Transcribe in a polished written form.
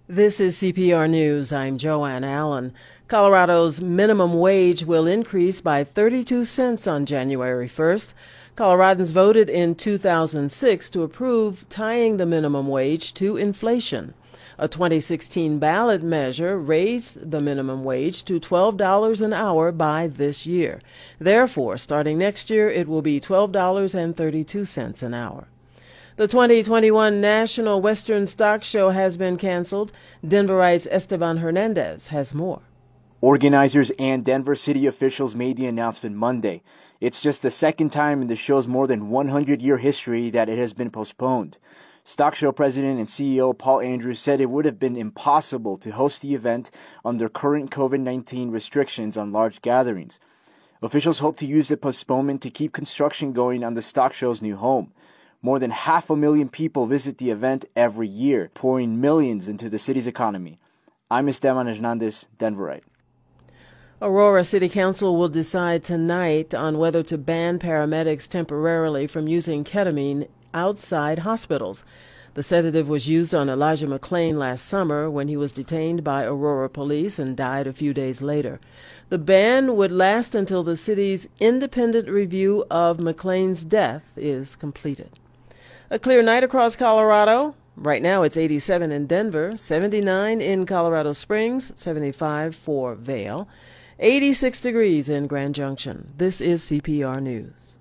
This is CPR News. I'm Joanne Allen. Colorado's minimum wage will increase by 32 cents on January 1st. Coloradans voted in 2006 to approve tying the minimum wage to inflation. A 2016 ballot measure raised the minimum wage to $12 an hour by this year. Therefore, starting next year, it will be $12.32 an hour. The 2021 National Western Stock Show has been canceled. Denverite's Esteban Hernandez has more. Organizers and Denver city officials made the announcement Monday. It's just the second time in the show's more than 100-year history that it has been postponed. Stock Show President and CEO Paul Andrews said it would have been impossible to host the event under current COVID-19 restrictions on large gatherings. Officials hope to use the postponement to keep construction going on the stock show's new home. More than 500,000 people visit the event every year, pouring millions into the city's economy. I'm Esteban Hernandez, Denverite. Aurora City Council will decide tonight on whether to ban paramedics temporarily from using ketamine outside hospitals. The sedative was used on Elijah McClain last summer when he was detained by Aurora police and died a few days later. The ban would last until the city's independent review of McClain's death is completed. A clear night across Colorado. Right now it's 87 in Denver, 79 in Colorado Springs, 75 for Vail, 86 degrees in Grand Junction. This is CPR News.